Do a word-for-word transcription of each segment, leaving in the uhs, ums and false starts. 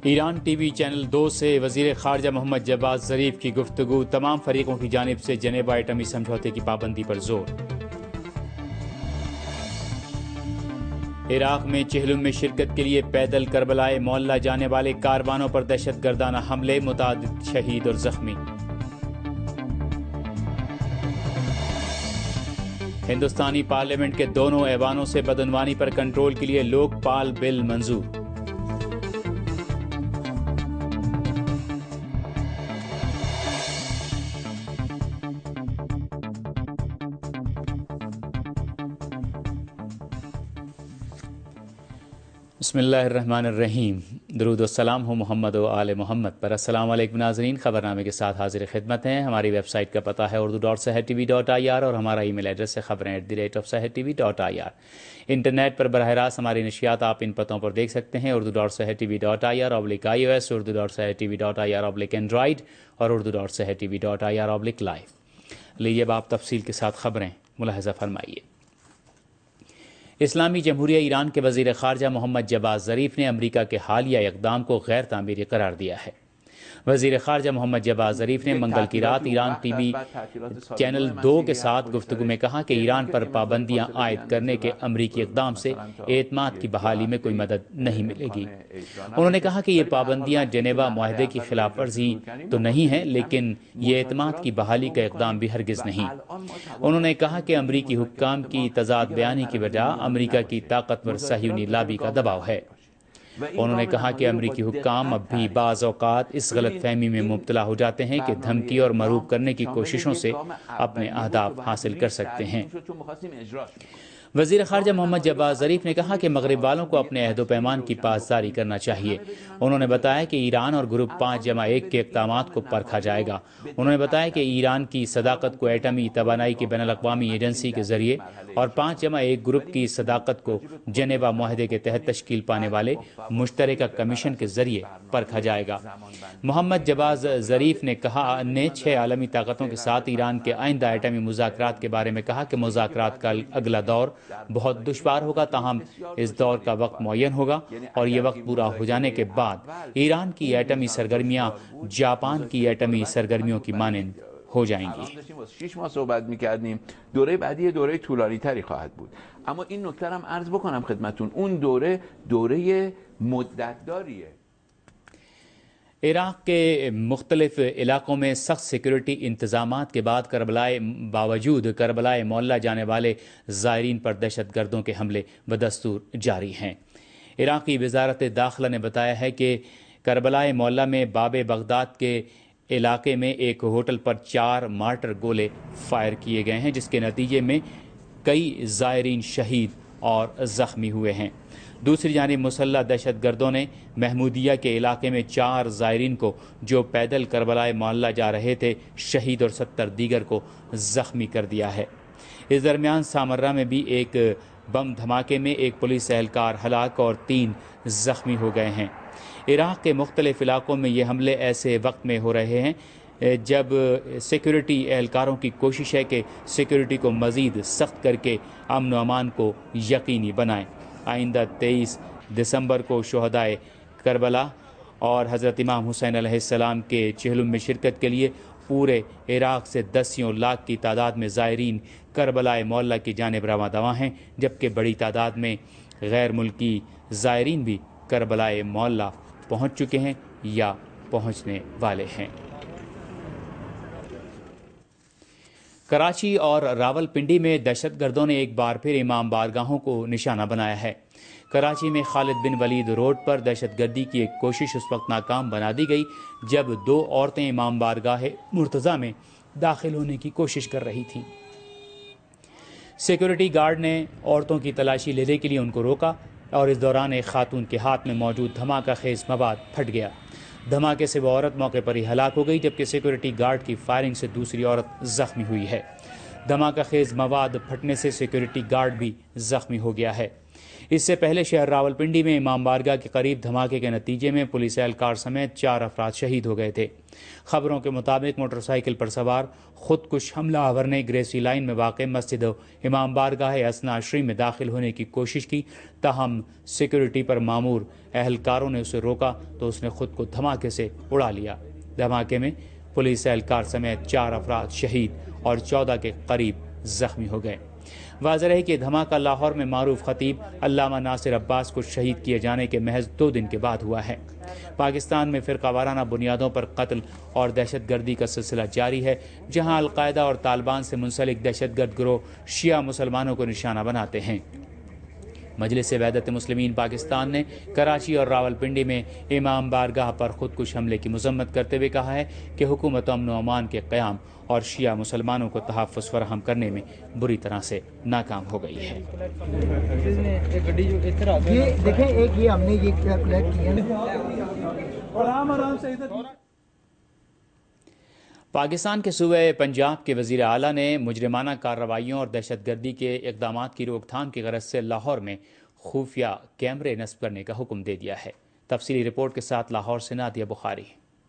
Iran T V channel دو سے وزیر خارجہ محمد جواد ظریف کی گفتگو، تمام فریقوں کی جانب سے جنیوا ایٹمی سمجھوتے کی پابندی پر زور۔ عراق میں چہلم میں شرکت کے لیے پیدل کربلائے معلیٰ جانے والے کاروانوں پر دہشت گردانہ حملے، متعدد شہید اور زخمی۔ ہندوستانی پارلیمنٹ کے دونوں ایوانوں سے بدعنوانی پر کنٹرول کے لیے لوک پال بل منظور۔ بسم اللہ الرحمن الرحیم۔ درود و السلام ہو محمد و آل محمد پر۔ السلام علیکم ناظرین، خبر نامے کے ساتھ حاضر خدمت ہیں۔ ہماری ویب سائٹ کا پتہ ہے Urdu dot Sahar T V dot I R اور ہمارا ای میل ایڈریس ہے خبریں at the rate of Sahar T V dot I R. Internet پر براہ راست ہماری نشریات آپ ان پتوں پر دیکھ سکتے ہیں: Urdu dot Sahar T V dot I R آبلک I O S, Urdu dot Sahar T V dot I R آبلک اینڈرائڈ اور Urdu dot Sahar T V dot I R آبلک لائیو۔ لیجیے اب آپ تفصیل کے ساتھ خبریں ملاحظہ فرمائیے۔ اسلامی جمہوریہ ایران کے وزیر خارجہ محمد جواد ظریف نے امریکہ کے حالیہ اقدام کو غیر تعمیری قرار دیا ہے۔ وزیر خارجہ محمد جواد ظریف نے منگل کی رات ایران ٹی وی چینل دو کے ساتھ گفتگو میں کہا کہ ایران پر پابندیاں عائد کرنے کے امریکی اقدام سے اعتماد کی بحالی میں کوئی مدد نہیں ملے گی۔ انہوں نے کہا کہ یہ پابندیاں جنیوا معاہدے کی خلاف ورزی تو نہیں ہیں، لیکن یہ اعتماد کی بحالی کا اقدام بھی ہرگز نہیں۔ انہوں نے کہا کہ امریکی حکام کی تضاد بیانی کی وجہ امریکہ کی طاقتور صہیونی لابی کا دباؤ ہے۔ انہوں نے کہا کہ امریکی حکام اب بھی بعض اوقات اس غلط فہمی میں مبتلا ہو جاتے ہیں کہ دھمکی اور مروب کرنے کی کوششوں سے اپنے اہداف حاصل کر سکتے ہیں۔ وزیر خارجہ محمد جواد ظریف نے کہا کہ مغرب والوں کو اپنے عہد و پیمان کی پاسداری کرنا چاہیے۔ انہوں نے بتایا کہ ایران اور گروپ پانچ جمع ایک کے اقدامات کو پرکھا جائے گا۔ انہوں نے بتایا کہ ایران کی صداقت کو ایٹمی توانائی کی بین الاقوامی ایجنسی کے ذریعے اور پانچ جمع ایک گروپ کی صداقت کو جنیوا معاہدے کے تحت تشکیل پانے والے مشترکہ کمیشن کے ذریعے پرکھا جائے گا۔ محمد جواد ظریف نے کہا نے چھ عالمی طاقتوں کے ساتھ ایران کے آئندہ ایٹمی مذاکرات کے بارے میں کہا کہ مذاکرات کا اگلا دور بہت دشوار ہوگا، تاہم اس دور کا وقت معین ہوگا اور یہ وقت پورا ہو جانے کے بعد ایران کی ایٹمی سرگرمیاں جاپان کی ایٹمی سرگرمیوں کی مانند ہو جائیں گی۔ شش ماه صحبت می‌کردیم، دوره بعدی دوره طولانی‌تری خواهد بود. اما این نکته هم عرض بکنم خدمتتون، اون دوره دوره مدت‌داریه. عراق کے مختلف علاقوں میں سخت سیکورٹی انتظامات کے بعد کربلائے باوجود کربلائے معلیٰ جانے والے زائرین پر دہشت گردوں کے حملے بدستور جاری ہیں۔ عراقی وزارت داخلہ نے بتایا ہے کہ کربلائے معلیٰ میں باب بغداد کے علاقے میں ایک ہوٹل پر چار مارٹر گولے فائر کیے گئے ہیں، جس کے نتیجے میں کئی زائرین شہید اور زخمی ہوئے ہیں۔ دوسری جانب مسلح دہشت گردوں نے محمودیہ کے علاقے میں چار زائرین کو جو پیدل کربلائے معلیٰ جا رہے تھے شہید اور ستر دیگر کو زخمی کر دیا ہے۔ اس درمیان سامرہ میں بھی ایک بم دھماکے میں ایک پولیس اہلکار ہلاک اور تین زخمی ہو گئے ہیں۔ عراق کے مختلف علاقوں میں یہ حملے ایسے وقت میں ہو رہے ہیں جب سیکورٹی اہلکاروں کی کوشش ہے کہ سیکورٹی کو مزید سخت کر کے امن و امان کو یقینی بنائیں۔ آئندہ تیئیس دسمبر کو شہدائے کربلا اور حضرت امام حسین علیہ السلام کے چہلم میں شرکت کے لیے پورے عراق سے دسیوں لاکھ کی تعداد میں زائرین کربلائے معلیٰ کی جانب رواں دواں ہیں، جبکہ بڑی تعداد میں غیر ملکی زائرین بھی کربلائے معلیٰ پہنچ چکے ہیں یا پہنچنے والے ہیں۔ کراچی اور راول پنڈی میں دہشت گردوں نے ایک بار پھر امام بارگاہوں کو نشانہ بنایا ہے۔ کراچی میں خالد بن ولید روڈ پر دہشت گردی کی ایک کوشش اس وقت ناکام بنا دی گئی جب دو عورتیں امام بارگاہ مرتضیٰ میں داخل ہونے کی کوشش کر رہی تھیں۔ سیکورٹی گارڈ نے عورتوں کی تلاشی لینے کے لیے ان کو روکا اور اس دوران ایک خاتون کے ہاتھ میں موجود دھماکہ خیز مواد پھٹ گیا۔ دھماکے سے وہ عورت موقع پر ہی ہلاک ہو گئی، جبکہ سیکورٹی گارڈ کی فائرنگ سے دوسری عورت زخمی ہوئی ہے۔ دھماکہ خیز مواد پھٹنے سے سیکورٹی گارڈ بھی زخمی ہو گیا ہے۔ اس سے پہلے شہر راولپنڈی میں امام بارگاہ کے قریب دھماکے کے نتیجے میں پولیس اہلکار سمیت چار افراد شہید ہو گئے تھے۔ خبروں کے مطابق موٹر سائیکل پر سوار خود کش حملہ آور نے گریسی لائن میں واقع مسجد امام بارگاہ اثنا عشری میں داخل ہونے کی کوشش کی، تاہم سیکورٹی پر مامور اہلکاروں نے اسے روکا تو اس نے خود کو دھماکے سے اڑا لیا۔ دھماکے میں پولیس اہلکار سمیت چار افراد شہید اور چودہ کے قریب زخمی ہو گئے۔ واضح ہے کہ دھماکہ لاہور میں معروف خطیب علامہ ناصر عباس کو شہید کیے جانے کے محض دو دن کے بعد ہوا ہے۔ پاکستان میں فرقہ وارانہ بنیادوں پر قتل اور دہشت گردی کا سلسلہ جاری ہے، جہاں القاعدہ اور طالبان سے منسلک دہشت گرد گروہ شیعہ مسلمانوں کو نشانہ بناتے ہیں۔ مجلس وحدت مسلمین پاکستان نے کراچی اور راولپنڈی میں امام بارگاہ پر خودکش حملے کی مذمت کرتے ہوئے کہا ہے کہ حکومت امن و امان کے قیام اور شیعہ مسلمانوں کو تحفظ فراہم کرنے میں بری طرح سے ناکام ہو گئی ہے۔ دیکھیں ایک یہ ہم نے یہ کلیکٹ کیا پاکستان کے صوبہ پنجاب کے وزیر اعلیٰ نے مجرمانہ کارروائیوں اور دہشت گردی کے اقدامات کی روک تھام کی غرض سے لاہور میں خفیہ کیمرے نصب کرنے کا حکم دے دیا ہے۔ تفصیلی رپورٹ کے ساتھ لاہور سے نادیہ بخاری۔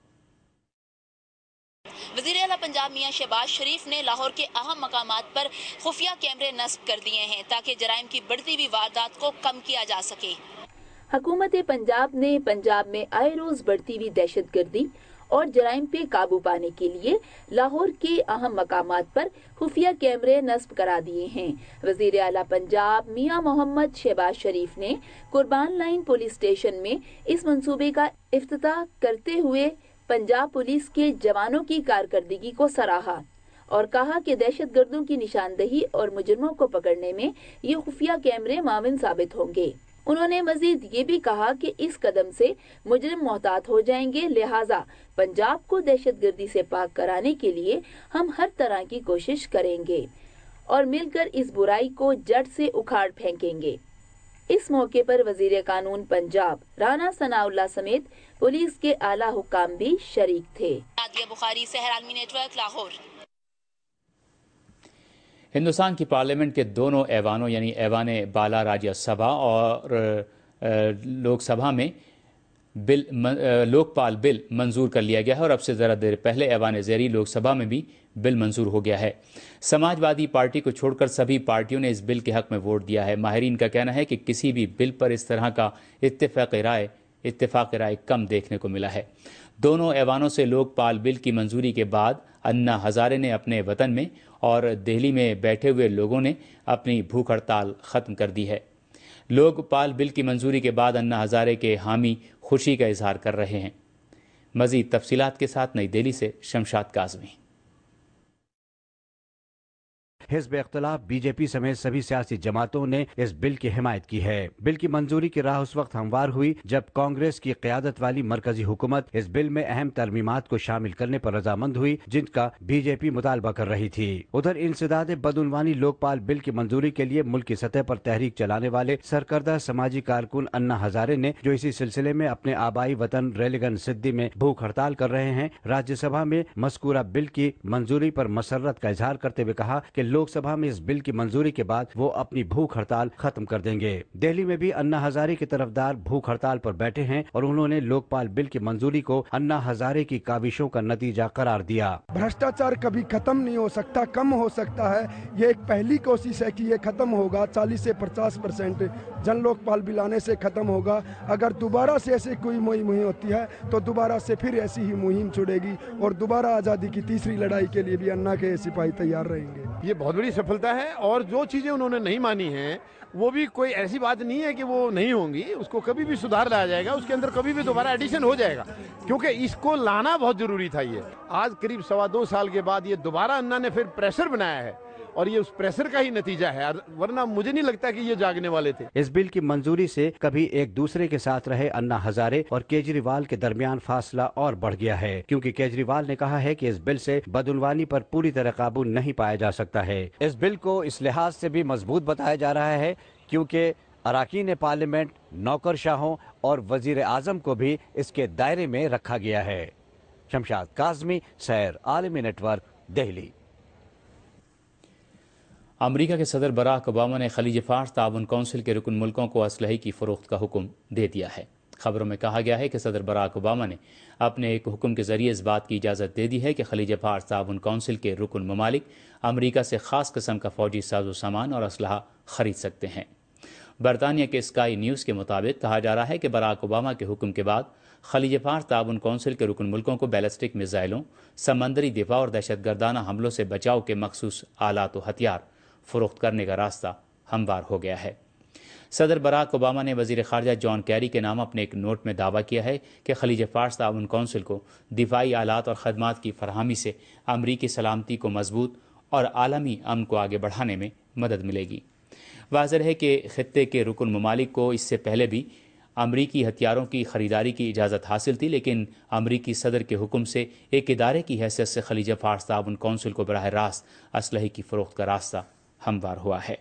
وزیر اعلیٰ پنجاب میاں شہباز شریف نے لاہور کے اہم مقامات پر خفیہ کیمرے نصب کر دیے ہیں تاکہ جرائم کی بڑھتی ہوئی واردات کو کم کیا جا سکے۔ حکومت پنجاب نے پنجاب میں آئے روز بڑھتی ہوئی دہشت گردی اور جرائم پہ قابو پانے کے لیے لاہور کے اہم مقامات پر خفیہ کیمرے نصب کرا دیے ہیں۔ وزیر اعلیٰ پنجاب میاں محمد شہباز شریف نے قربان لائن پولیس اسٹیشن میں اس منصوبے کا افتتاح کرتے ہوئے پنجاب پولیس کے جوانوں کی کارکردگی کو سراہا اور کہا کہ دہشت گردوں کی نشاندہی اور مجرموں کو پکڑنے میں یہ خفیہ کیمرے معاون ثابت ہوں گے۔ انہوں نے مزید یہ بھی کہا کہ اس قدم سے مجرم محتاط ہو جائیں گے، لہٰذا پنجاب کو دہشت گردی سے پاک کرانے کے لیے ہم ہر طرح کی کوشش کریں گے اور مل کر اس برائی کو جڑ سے اکھاڑ پھینکیں گے۔ اس موقع پر وزیر قانون پنجاب رانا ثناء اللہ سمیت پولیس کے اعلیٰ حکام بھی شریک تھے۔ نادیہ بخاری، سحر عالمی نیٹ ورک، لاہور۔ ہندوستان کی پارلیمنٹ کے دونوں ایوانوں یعنی ایوان بالا راجیہ سبھا اور لوک سبھا میں بل لوک پال بل منظور کر لیا گیا ہے اور اب سے ذرا دیر پہلے ایوان زیریں لوک سبھا میں بھی بل منظور ہو گیا ہے۔ سماج وادی پارٹی کو چھوڑ کر سبھی پارٹیوں نے اس بل کے حق میں ووٹ دیا ہے۔ ماہرین کا کہنا ہے کہ کسی بھی بل پر اس طرح کا اتفاق رائے اتفاق رائے کم دیکھنے کو ملا ہے۔ دونوں ایوانوں سے لوک پال بل کی منظوری کے بعد انا ہزارے نے اپنے وطن میں اور دہلی میں بیٹھے ہوئے لوگوں نے اپنی بھوک ہڑتال ختم کر دی ہے۔ لوک پال بل کی منظوری کے بعد انا ہزارے کے حامی خوشی کا اظہار کر رہے ہیں۔ مزید تفصیلات کے ساتھ نئی دہلی سے شمشاد کاظمی۔ حزب اختلاف بی جے پی سمیت سبھی سیاسی جماعتوں نے اس بل کی حمایت کی ہے۔ بل کی منظوری کی راہ اس وقت ہموار ہوئی جب کانگریس کی قیادت والی مرکزی حکومت اس بل میں اہم ترمیمات کو شامل کرنے پر رضامند ہوئی جن کا بی جے پی مطالبہ کر رہی تھی۔ ادھر انسداد بدعنوانی لوک پال بل کی منظوری کے لیے ملکی سطح پر تحریک چلانے والے سرکردہ سماجی کارکن انا ہزارے نے جو اسی سلسلے میں اپنے آبائی وطن ریلیگن سدی میں بھوک ہڑتال کر رہے ہیں، راجیہ سبھا میں مذکورہ بل کی منظوری پر مسرت کا اظہار کرتے ہوئے کہا کہ لوک سبھا میں اس بل کی منظوری کے بعد وہ اپنی بھوک ہڑتال ختم کر دیں گے۔ دہلی میں بھی انا ہزارے کے طرفدار بھوک ہڑتال پر بیٹھے ہیں اور انہوں نے لوک پال بل کی منظوری کو انا ہزارے کی کاوشوں کا نتیجہ قرار دیا۔ بھرشٹاچار کبھی ختم نہیں ہو سکتا، کم ہو سکتا ہے۔ یہ ایک پہلی کوشش ہے کہ یہ ختم ہوگا، چالیس سے پچاس پرسینٹ جن لوک پال بل آنے سے ختم ہوگا۔ اگر دوبارہ سے ایسی کوئی مہم ہوتی ہے تو دوبارہ سے پھر ایسی ہی مہم چھڑے گی اور دوبارہ آزادی کی تیسری لڑائی کے لیے بھی انا کے سپاہی تیار رہیں گے۔ یہ بہت بڑی سفلتا ہے اور جو چیزیں انہوں نے نہیں مانی ہیں وہ بھی کوئی ایسی بات نہیں ہے کہ وہ نہیں ہوں گی، اس کو کبھی بھی سدھار لایا جائے گا، اس کے اندر کبھی بھی دوبارہ ایڈیشن ہو جائے گا، کیونکہ اس کو لانا بہت ضروری تھا۔ یہ آج قریب سوا دو سال کے بعد یہ دوبارہ انا نے پھر پریشر بنایا ہے اور یہ اس پریشر کا ہی نتیجہ ہے، ورنہ مجھے نہیں لگتا کہ یہ جاگنے والے تھے۔ اس بل کی منظوری سے کبھی ایک دوسرے کے ساتھ رہے انا ہزارے اور کیجریوال کے درمیان فاصلہ اور بڑھ گیا ہے، کیونکہ کیجریوال نے کہا ہے کہ اس بل سے بدعنوانی پر پوری طرح قابو نہیں پایا جا سکتا ہے۔ اس بل کو اس لحاظ سے بھی مضبوط بتایا جا رہا ہے کیونکہ اراکین پارلیمنٹ، نوکر شاہوں اور وزیر اعظم کو بھی اس کے دائرے میں رکھا گیا ہے۔ شمشاد کاظمی، سیر عالمی نیٹ ورک، دہلی۔ امریکہ کے صدر براک اوباما نے خلیج فارس تعاون کونسل کے رکن ملکوں کو اسلحے کی فروخت کا حکم دے دیا ہے۔ خبروں میں کہا گیا ہے کہ صدر براک اوباما نے اپنے ایک حکم کے ذریعے اس بات کی اجازت دے دی ہے کہ خلیج فارس تعاون کونسل کے رکن ممالک امریکہ سے خاص قسم کا فوجی ساز و سامان اور اسلحہ خرید سکتے ہیں۔ برطانیہ کے اسکائی نیوز کے مطابق کہا جا رہا ہے کہ براک اوباما کے حکم کے بعد خلیج فارس تعاون کونسل کے رکن ملکوں کو بیلسٹک میزائلوں، سمندری دفاع اور دہشت گردانہ حملوں سے بچاؤ کے مخصوص آلات و ہتھیار فروخت کرنے کا راستہ ہموار ہو گیا ہے۔ صدر براک اوباما نے وزیر خارجہ جان کیری کے نام اپنے ایک نوٹ میں دعویٰ کیا ہے کہ خلیج فارس تعاون کونسل کو دفاعی آلات اور خدمات کی فراہمی سے امریکی سلامتی کو مضبوط اور عالمی امن کو آگے بڑھانے میں مدد ملے گی۔ واضح ہے کہ خطے کے رکن ممالک کو اس سے پہلے بھی امریکی ہتھیاروں کی خریداری کی اجازت حاصل تھی، لیکن امریکی صدر کے حکم سے ایک ادارے کی حیثیت سے خلیج فارس تعاون کونسل کو براہ راست اسلحے کی فروخت کا راستہ ہموار ہوا ہے۔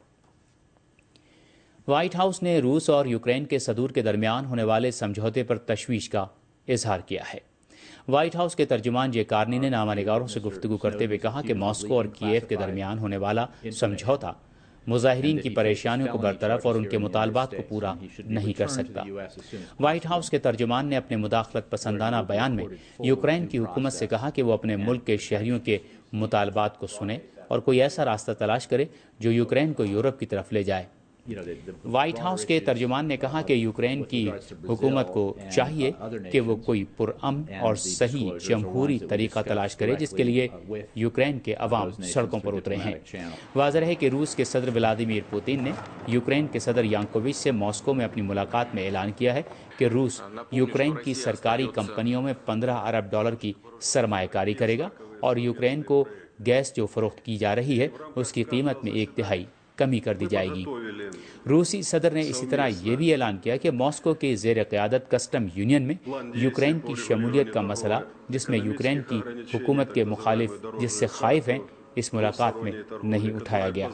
وائٹ ہاؤس نے روس اور یوکرین کے صدور کے درمیان ہونے والے سمجھوتے پر تشویش کا اظہار کیا ہے۔ وائٹ ہاؤس کے ترجمان جے کارنی نے نامہ نگاروں سے گفتگو کرتے ہوئے کہا کہ ماسکو اور کیف کے درمیان ہونے والا سمجھوتا مظاہرین کی پریشانیوں کو برطرف اور ان کے مطالبات کو پورا نہیں کر سکتا۔ وائٹ ہاؤس کے ترجمان نے اپنے مداخلت پسندانہ بیان میں یوکرین کی حکومت سے کہا کہ وہ اپنے ملک کے شہریوں کے مطالبات کو سنے اور کوئی ایسا راستہ تلاش کرے جو یوکرین کو یورپ کی طرف لے جائے۔ وائٹ ہاؤس کے ترجمان نے کہا کہ یوکرین کی حکومت کو چاہیے کہ وہ کوئی پرامن اور صحیح جمہوری طریقہ تلاش کرے جس کے لیے یوکرین کے عوام سڑکوں پر اترے ہیں۔ واضح ہے کہ روس کے صدر ولادیمیر پوتین نے یوکرین کے صدر یانکووچ سے ماسکو میں اپنی ملاقات میں اعلان کیا ہے کہ روس یوکرین کی سرکاری کمپنیوں میں پندرہ ارب ڈالر کی سرمایہ کاری کرے گا اور یوکرین کو گیس جو فروخت کی جا رہی ہے اس کی قیمت میں ایک تہائی کمی کر دی جائے گی۔ روسی صدر نے اسی طرح یہ بھی اعلان کیا کہ ماسکو کے زیر قیادت کسٹم یونین میں یوکرین کی شمولیت کا مسئلہ جس میں یوکرین کی حکومت کے مخالف جس سے خائف ہیں اس ملاقات میں نہیں اٹھایا گیا۔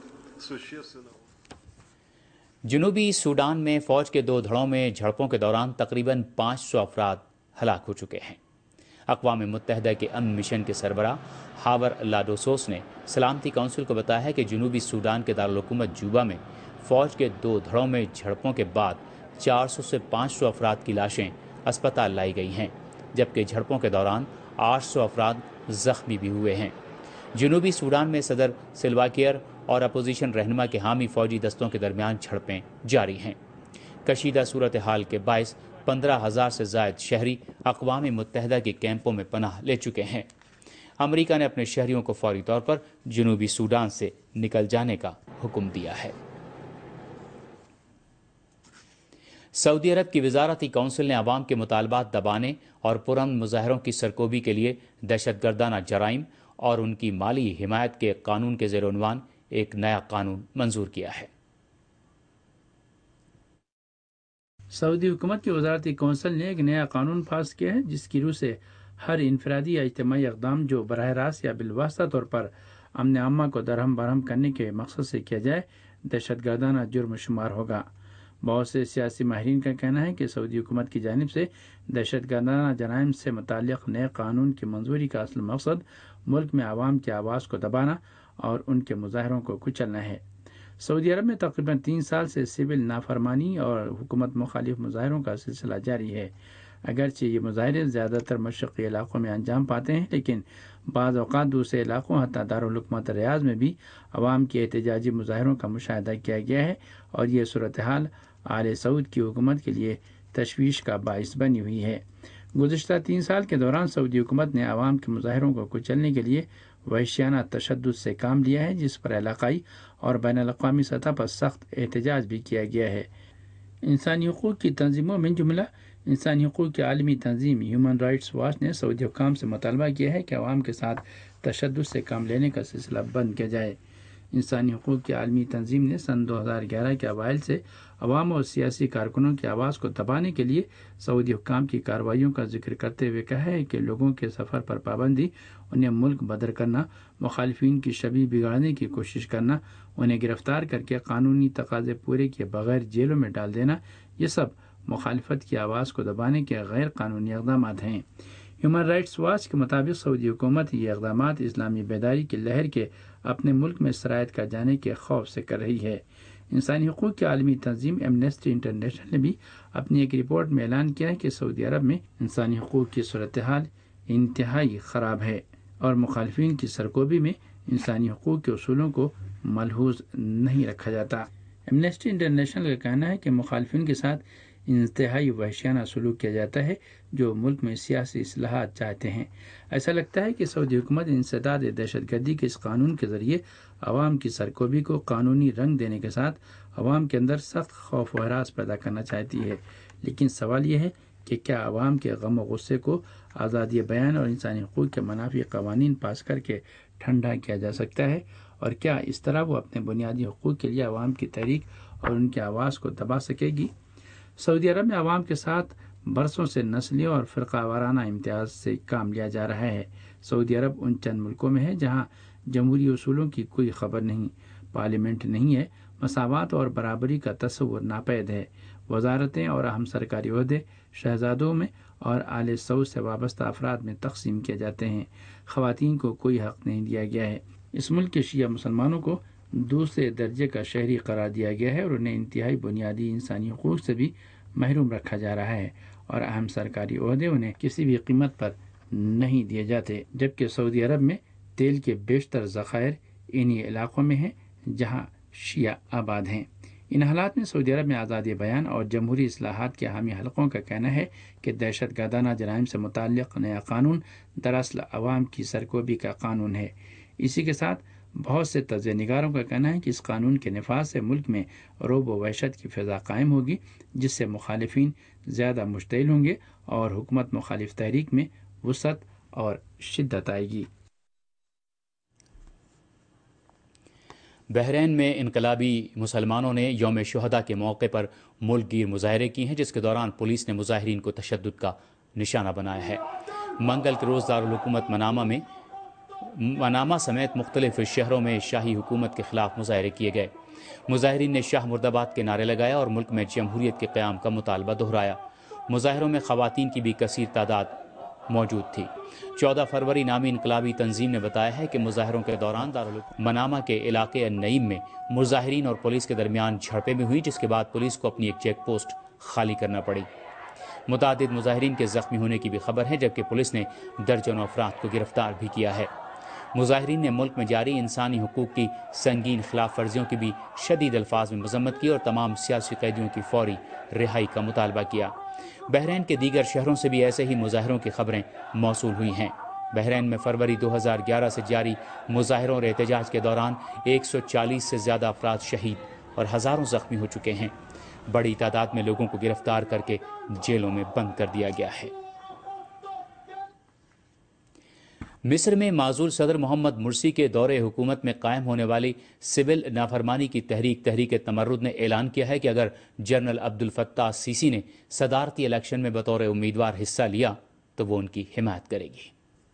جنوبی سوڈان میں فوج کے دو دھڑوں میں جھڑپوں کے دوران تقریباً پانچ سو افراد ہلاک ہو چکے ہیں۔ اقوام متحدہ کے امن مشن کے سربراہ ہاور لاڈوسوس نے سلامتی کونسل کو بتایا ہے کہ جنوبی سوڈان کے دارالحکومت جوبا میں فوج کے دو دھڑوں میں جھڑپوں کے بعد چار سو سے پانچ سو افراد کی لاشیں اسپتال لائی گئی ہیں، جبکہ جھڑپوں کے دوران آٹھ سو افراد زخمی بھی ہوئے ہیں۔ جنوبی سوڈان میں صدر سلوا کیئر اور اپوزیشن رہنما کے حامی فوجی دستوں کے درمیان جھڑپیں جاری ہیں۔ کشیدہ صورتحال کے باعث پندرہ ہزار سے زائد شہری اقوام متحدہ کے کیمپوں میں پناہ لے چکے ہیں۔ امریکہ نے اپنے شہریوں کو فوری طور پر جنوبی سوڈان سے نکل جانے کا حکم دیا ہے۔ سعودی عرب کی وزارتی کونسل نے عوام کے مطالبات دبانے اور پرامن مظاہروں کی سرکوبی کے لیے دہشت گردانہ جرائم اور ان کی مالی حمایت کے قانون کے زیر عنوان ایک نیا قانون منظور کیا ہے۔ سعودی حکومت کی وزارتی کونسل نے ایک نیا قانون پاس کیا ہے جس کی روح سے ہر انفرادی یا اجتماعی اقدام جو براہ راست یا بالواسطہ طور پر امن عامہ کو درہم برہم کرنے کے مقصد سے کیا جائے دہشت گردانہ جرم شمار ہوگا۔ بہت سے سیاسی ماہرین کا کہنا ہے کہ سعودی حکومت کی جانب سے دہشت گردانہ جرائم سے متعلق نئے قانون کی منظوری کا اصل مقصد ملک میں عوام کی آواز کو دبانا اور ان کے مظاہروں کو کچلنا ہے۔ سعودی عرب میں تقریباً تین سال سے سول نافرمانی اور حکومت مخالف مظاہروں کا سلسلہ جاری ہے۔ اگرچہ یہ مظاہرے زیادہ تر مشرقی علاقوں میں انجام پاتے ہیں، لیکن بعض اوقات دوسرے علاقوں حتیٰ دارالحکومت ریاض میں بھی عوام کے احتجاجی مظاہروں کا مشاہدہ کیا گیا ہے اور یہ صورتحال آل سعود کی حکومت کے لیے تشویش کا باعث بنی ہوئی ہے۔ گزشتہ تین سال کے دوران سعودی حکومت نے عوام کے مظاہروں کو کچلنے کے لیے وحشیانہ تشدد سے کام لیا ہے، جس پر علاقائی اور بین الاقوامی سطح پر سخت احتجاج بھی کیا گیا ہے۔ انسانی حقوق کی تنظیموں میں جملہ انسانی حقوق کی عالمی تنظیم ہیومن رائٹس واچ نے سعودی حکام سے مطالبہ کیا ہے کہ عوام کے ساتھ تشدد سے کام لینے کا سلسلہ بند کیا جائے۔ انسانی حقوق کی عالمی تنظیم نے سن دو ہزار گیارہ کے اوائل سے عوام اور سیاسی کارکنوں کی آواز کو دبانے کے لیے سعودی حکام کی کارروائیوں کا ذکر کرتے ہوئے کہا ہے کہ لوگوں کے سفر پر پابندی، انہیں ملک بدر کرنا، مخالفین کی شبیہ بگاڑنے کی کوشش کرنا، انہیں گرفتار کر کے قانونی تقاضے پورے کیے بغیر جیلوں میں ڈال دینا، یہ سب مخالفت کی آواز کو دبانے کے غیر قانونی اقدامات ہیں۔ ہیومن رائٹس واچ کے مطابق سعودی حکومت یہ اقدامات اسلامی بیداری کی لہر کے اپنے ملک میں شرائط کا جانے کے خوف سے کر رہی ہے۔ انسانی حقوق کی عالمی تنظیم ایمنسٹی انٹرنیشنل نے بھی اپنی ایک رپورٹ میں اعلان کیا ہے کہ سعودی عرب میں انسانی حقوق کی صورتحال انتہائی خراب ہے اور مخالفین کی سرکوبی میں انسانی حقوق کے اصولوں کو ملحوظ نہیں رکھا جاتا۔ ایمنسٹی انٹرنیشنل کا کہنا ہے کہ مخالفین کے ساتھ انتہائی وحشیانہ سلوک کیا جاتا ہے جو ملک میں سیاسی اصلاحات چاہتے ہیں۔ ایسا لگتا ہے کہ سعودی حکومت انسداد دہشت گردی کے اس قانون کے ذریعے عوام کی سرکوبی کو قانونی رنگ دینے کے ساتھ عوام کے اندر سخت خوف و ہراس پیدا کرنا چاہتی ہے، لیکن سوال یہ ہے کہ کیا عوام کے غم و غصے کو آزادی بیان اور انسانی حقوق کے منافی قوانین پاس کر کے ٹھنڈا کیا جا سکتا ہے، اور کیا اس طرح وہ اپنے بنیادی حقوق کے لیے عوام کی تحریک اور ان کی آواز کو دبا سکے گی؟ سعودی عرب میں عوام کے ساتھ برسوں سے نسلی اور فرقہ وارانہ امتیاز سے کام لیا جا رہا ہے۔ سعودی عرب ان چند ملکوں میں ہے جہاں جمہوری اصولوں کی کوئی خبر نہیں، پارلیمنٹ نہیں ہے، مساوات اور برابری کا تصور ناپید ہے، وزارتیں اور اہم سرکاری عہدے شہزادوں میں اور آل سعود سے وابستہ افراد میں تقسیم کیے جاتے ہیں، خواتین کو کوئی حق نہیں دیا گیا ہے۔ اس ملک کے شیعہ مسلمانوں کو دوسرے درجے کا شہری قرار دیا گیا ہے اور انہیں انتہائی بنیادی انسانی حقوق سے بھی محروم رکھا جا رہا ہے، اور اہم سرکاری عہدے انہیں کسی بھی قیمت پر نہیں دیے جاتے، جبکہ سعودی عرب میں تیل کے بیشتر ذخائر انہی علاقوں میں ہیں جہاں شیعہ آباد ہیں۔ ان حالات میں سعودی عرب میں آزادی بیان اور جمہوری اصلاحات کے حامی حلقوں کا کہنا ہے کہ دہشت گردانہ جرائم سے متعلق نیا قانون دراصل عوام کی سرکوبی کا قانون ہے۔ اسی کے ساتھ بہت سے تجزیہ نگاروں کا کہنا ہے کہ اس قانون کے نفاذ سے ملک میں رعب و وحشت کی فضا قائم ہوگی، جس سے مخالفین زیادہ مشتعل ہوں گے اور حکومت مخالف تحریک میں وسعت اور شدت آئے گی۔ بحرین میں انقلابی مسلمانوں نے یوم شہداء کے موقع پر ملک گیر مظاہرے کی ہیں، جس کے دوران پولیس نے مظاہرین کو تشدد کا نشانہ بنایا ہے۔ منگل کے روز دارالحکومت منامہ میں منامہ سمیت مختلف شہروں میں شاہی حکومت کے خلاف مظاہرے کیے گئے۔ مظاہرین نے شاہ مرد آباد کے نعرے لگائے اور ملک میں جمہوریت کے قیام کا مطالبہ دہرایا۔ مظاہروں میں خواتین کی بھی کثیر تعداد موجود تھی۔ چودہ فروری نامی انقلابی تنظیم نے بتایا ہے کہ مظاہروں کے دوران دارالحکومت منامہ کے علاقے النعیم میں مظاہرین اور پولیس کے درمیان جھڑپیں بھی ہوئی، جس کے بعد پولیس کو اپنی ایک چیک پوسٹ خالی کرنا پڑی۔ متعدد مظاہرین کے زخمی ہونے کی بھی خبر ہے، جبکہ پولیس نے درجنوں افراد کو گرفتار بھی کیا ہے۔ مظاہرین نے ملک میں جاری انسانی حقوق کی سنگین خلاف ورزیوں کی بھی شدید الفاظ میں مذمت کی اور تمام سیاسی قیدیوں کی فوری رہائی کا مطالبہ کیا۔ بحرین کے دیگر شہروں سے بھی ایسے ہی مظاہروں کی خبریں موصول ہوئی ہیں۔ بحرین میں فروری دو ہزار گیارہ سے جاری مظاہروں اور احتجاج کے دوران ایک سو چالیس سے زیادہ افراد شہید اور ہزاروں زخمی ہو چکے ہیں۔ بڑی تعداد میں لوگوں کو گرفتار کر کے جیلوں میں بند کر دیا گیا ہے۔ مصر میں معزول صدر محمد مرسی کے دور حکومت میں قائم ہونے والی سول نافرمانی کی تحریک تحریک تمرد نے اعلان کیا ہے کہ اگر جنرل عبد الفتاح السیسی نے صدارتی الیکشن میں بطور امیدوار حصہ لیا تو وہ ان کی حمایت کرے گی۔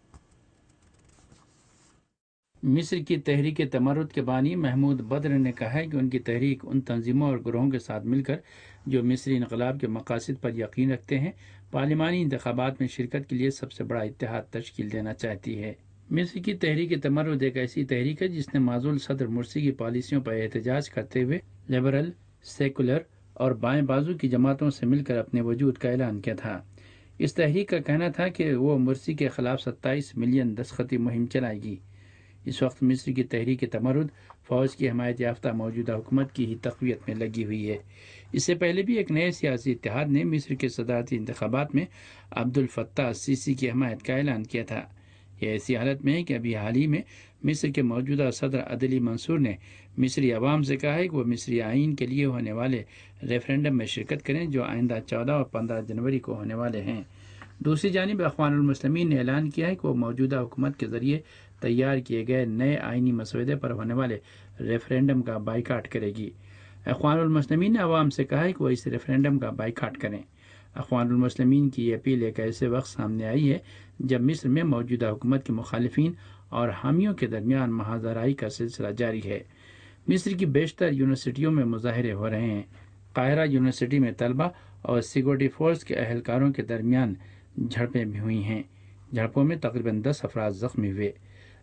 مصر کی تحریک تمرد کے بانی محمود بدر نے کہا ہے کہ ان کی تحریک ان تنظیموں اور گروہوں کے ساتھ مل کر جو مصری انقلاب کے مقاصد پر یقین رکھتے ہیں پارلیمانی انتخابات میں شرکت کے لیے سب سے بڑا اتحاد تشکیل دینا چاہتی ہے۔ مصر کی تحریک تمرد ایک ایسی تحریک ہے جس نے معزول صدر مرسی کی پالیسیوں پر احتجاج کرتے ہوئے لبرل، سیکولر اور بائیں بازو کی جماعتوں سے مل کر اپنے وجود کا اعلان کیا تھا۔ اس تحریک کا کہنا تھا کہ وہ مرسی کے خلاف ستائیس ملین دستخطی مہم چلائے گی۔ اس وقت مصر کی تحریک تمرد فوج کی حمایت یافتہ موجودہ حکومت کی ہی تقویت میں لگی ہوئی ہے۔ اس سے پہلے بھی ایک نئے سیاسی اتحاد نے مصر کے صدارتی انتخابات میں عبد الفتاح السیسی کی حمایت کا اعلان کیا تھا۔ یہ ایسی حالت میں ہے کہ ابھی حال ہی میں مصر کے موجودہ صدر عدلی منصور نے مصری عوام سے کہا ہے کہ وہ مصری آئین کے لیے ہونے والے ریفرینڈم میں شرکت کریں جو آئندہ چودہ اور پندرہ جنوری کو ہونے والے ہیں۔ دوسری جانب اخوان المسلمین نے اعلان کیا ہے کہ وہ موجودہ حکومت کے ذریعے تیار کیے گئے نئے آئینی مسودے پر ہونے والے ریفرینڈم کا بائیکاٹ کرے گی۔ اخوان المسلمین نے عوام سے کہا ہے کہ وہ اس ریفرینڈم کا بائیکاٹ کریں۔ اخوان المسلمین کی یہ اپیل ایک ایسے وقت سامنے آئی ہے جب مصر میں موجودہ حکومت کے مخالفین اور حامیوں کے درمیان محاذ آرائی کا سلسلہ جاری ہے۔ مصر کی بیشتر یونیورسٹیوں میں مظاہرے ہو رہے ہیں۔ قاہرہ یونیورسٹی میں طلبہ اور سیکورٹی فورس کے اہلکاروں کے درمیان جھڑپیں بھی ہوئی ہیں۔ جھڑپوں میں تقریباً دس افراد زخمی ہوئے۔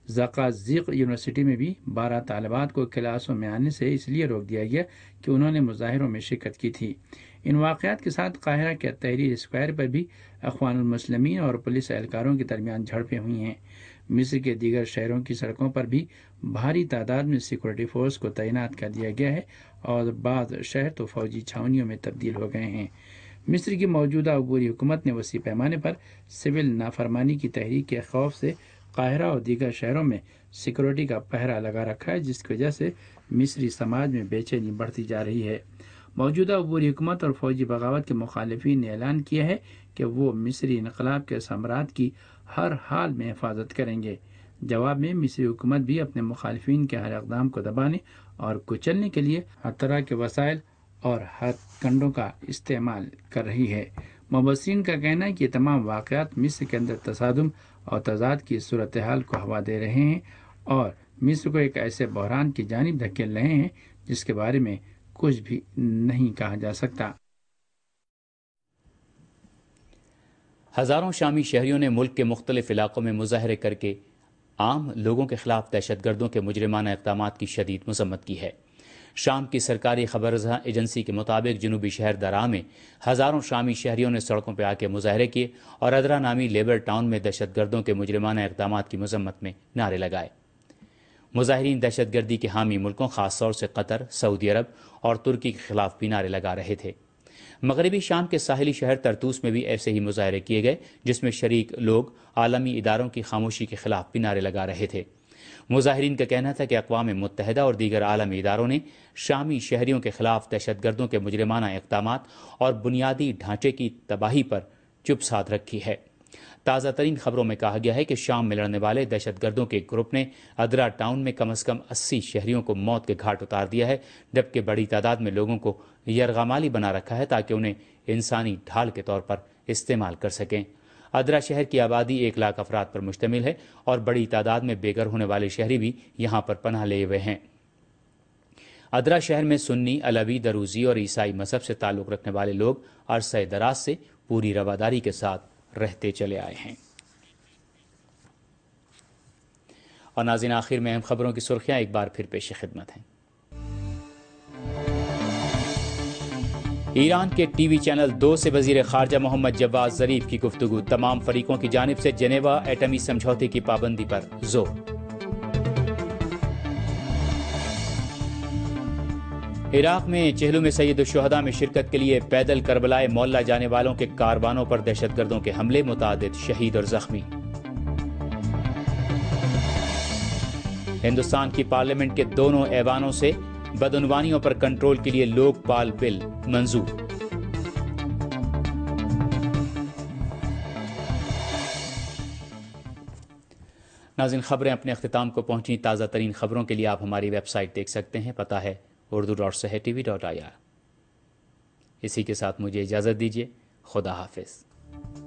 زقازیق یونیورسٹی میں بھی بارہ طالبات کو کلاسوں میں آنے سے اس لیے روک دیا گیا کہ انہوں نے مظاہروں میں شرکت کی تھی۔ ان واقعات کے ساتھ قاہرہ کے تحریر اسکوائر پر بھی اخوان المسلمین اور پولیس اہلکاروں کے درمیان جھڑپیں ہوئی ہیں۔ مصر کے دیگر شہروں کی سڑکوں پر بھی بھاری تعداد میں سیکورٹی فورس کو تعینات کر دیا گیا ہے اور بعض شہر تو فوجی چھاونیوں میں تبدیل ہو گئے ہیں۔ مصر کی موجودہ عبوری حکومت نے وسیع پیمانے پر سول نافرمانی کی تحریک کے خوف سے قاہرہ اور دیگر شہروں میں سیکورٹی کا پہرا لگا رکھا ہے، جس کی وجہ سے مصری سماج میں بے چینی بڑھتی جا رہی ہے۔ موجودہ عبوری حکومت اور فوجی بغاوت کے مخالفین نے اعلان کیا ہے کہ وہ مصری انقلاب کے ثمرات کی ہر حال میں حفاظت کریں گے۔ جواب میں مصری حکومت بھی اپنے مخالفین کے ہر اقدام کو دبانے اور کچلنے کے لیے ہر طرح کے وسائل اور ہتھ کنڈوں کا استعمال کر رہی ہے۔ مبصرین کا کہنا ہے کہ یہ تمام واقعات مصر کے اندر تصادم اور تضاد کی صورتحال کو ہوا دے رہے ہیں اور مصر کو ایک ایسے بحران کی جانب دھکیل رہے ہیں جس کے بارے میں کچھ بھی نہیں کہا جا سکتا۔ ہزاروں شامی شہریوں نے ملک کے مختلف علاقوں میں مظاہرے کر کے عام لوگوں کے خلاف دہشت گردوں کے مجرمانہ اقدامات کی شدید مذمت کی ہے۔ شام کی سرکاری خبر رساں ایجنسی کے مطابق جنوبی شہر درعا میں ہزاروں شامی شہریوں نے سڑکوں پہ آ کے مظاہرے کیے اور ادرا نامی لیبر ٹاؤن میں دہشت گردوں کے مجرمانہ اقدامات کی مذمت میں نعرے لگائے۔ مظاہرین دہشت گردی کے حامی ملکوں خاص طور سے قطر، سعودی عرب اور ترکی کے خلاف بھی نعرے لگا رہے تھے۔ مغربی شام کے ساحلی شہر طرطوس میں بھی ایسے ہی مظاہرے کیے گئے جس میں شریک لوگ عالمی اداروں کی خاموشی کے خلاف بھی نعرے لگا رہے تھے۔ مظاہرین کا کہنا تھا کہ اقوام متحدہ اور دیگر عالمی اداروں نے شامی شہریوں کے خلاف دہشت گردوں کے مجرمانہ اقدامات اور بنیادی ڈھانچے کی تباہی پر چپ سادھ رکھی ہے۔ تازہ ترین خبروں میں کہا گیا ہے کہ شام میں لڑنے والے دہشت گردوں کے گروپ نے ادرا ٹاؤن میں کم از کم اسی شہریوں کو موت کے گھاٹ اتار دیا ہے، جبکہ بڑی تعداد میں لوگوں کو یرغمالی بنا رکھا ہے تاکہ انہیں انسانی ڈھال کے طور پر استعمال کر سکیں۔ ادرا شہر کی آبادی ایک لاکھ افراد پر مشتمل ہے اور بڑی تعداد میں بے گھر ہونے والے شہری بھی یہاں پر پناہ لیے ہوئے ہیں۔ ادرا شہر میں سنی، علوی، دروزی اور عیسائی مذہب سے تعلق رکھنے والے لوگ عرصہ دراز سے پوری رواداری کے ساتھ رہتے چلے آئے ہیں۔ اور ناظرین، آخر میں اہم خبروں کی سرخیاں ایک بار پھر پیش خدمت ہیں۔ ایران کے ٹی وی چینل دو سے وزیر خارجہ محمد جواد ظریف کی گفتگو، تمام فریقوں کی جانب سے جنیوا ایٹمی سمجھوتے کی پابندی پر زور۔ عراق میں چہلو میں سید الشہداء میں شرکت کے لیے پیدل کربلائے معلیٰ جانے والوں کے کاروانوں پر دہشت گردوں کے حملے، متعدد شہید اور زخمی۔ ہندوستان کی پارلیمنٹ کے دونوں ایوانوں سے بدعنوانیوں پر کنٹرول کے لیے لوک پال بل منظور۔ ناظرین، خبریں اپنے اختتام کو پہنچی۔ تازہ ترین خبروں کے لیے آپ ہماری ویب سائٹ دیکھ سکتے ہیں، پتہ ہے Urdu dot Sahar T V dot I R. اسی کے ساتھ مجھے اجازت دیجیے، خدا حافظ۔